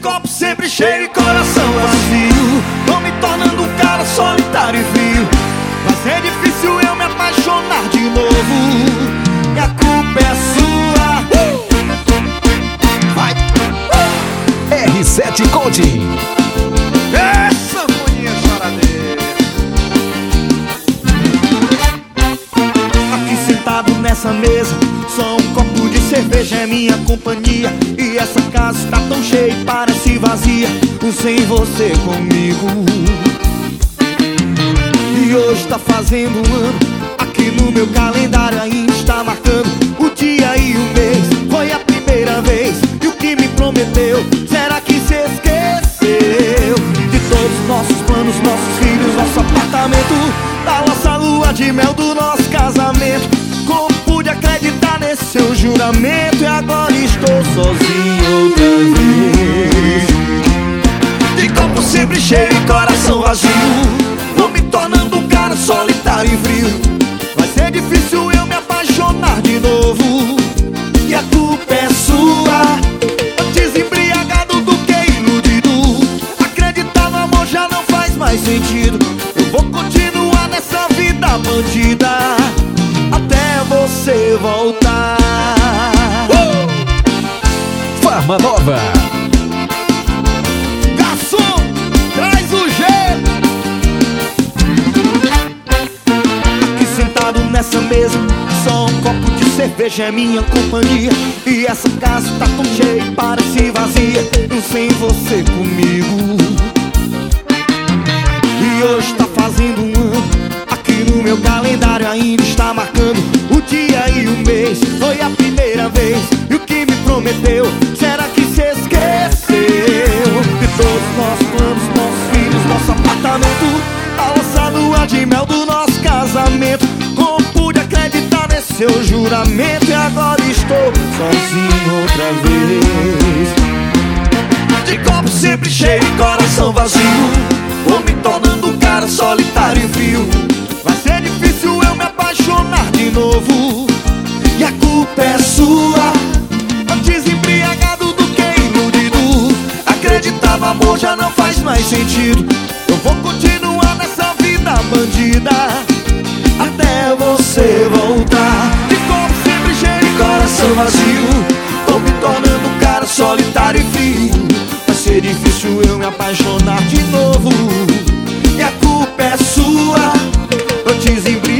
copo sempre cheio e coração vazio. Tô me tornando um cara solitário e frio. Vai ser difícil eu me apaixonar de novo, e a culpa é sua. Vai! R7 Coaching. Essa manhã choradeira. Aqui sentado nessa mesa, só um copo de cerveja é minha companhia. E essa casa está tão cheia e parece vazia, sem você comigo. E hoje tá fazendo um ano, aqui no meu calendário ainda está marcando o dia e o mês. Foi a primeira vez, e o que me prometeu, será que se esqueceu? De todos os nossos planos, nossos filhos, nosso apartamento, da nossa lua de mel, do nosso casamento. Como pude acreditar nesse seu juramento, e agora estou sozinho outra vez. De copo sempre cheio e coração vazio, vou me tornando um cara solitário e frio. Vai ser difícil eu me apaixonar de novo, e a culpa é sua. Antes embriagado do que iludido, acreditar no amor já não faz mais sentido. Eu vou continuar nessa vida bandida até você voltar. Farma Nova. Garçom, traz o gelo. Aqui sentado nessa mesa, só um copo de cerveja é minha companhia. E essa casa tá tão cheia e parece vazia, sem você comigo. E hoje tá fazendo um ano, aqui no meu calendário ainda está marcando o dia e o mês. Foi a primeira vez, e o que me prometeu, será que se esqueceu? De todos os nossos planos, nossos filhos, nosso apartamento, a nossa lua de mel, do nosso casamento. Como pude acreditar nesse seu juramento, e agora estou sozinho outra vez. De copo sempre cheio e coração vazio, vou me tornando um cara solitário e frio. Vai ser difícil eu me apaixonar de novo, e a culpa é sua. Antes embriagado do que iludido, acreditar no amor já não faz mais sentido. Eu vou continuar nessa vida bandida até você voltar. De copo sempre cheio e coração vazio, tô me tornando um cara solitário e frio. Vai ser difícil eu me apaixonar de novo, e a culpa é sua. Antes embriagado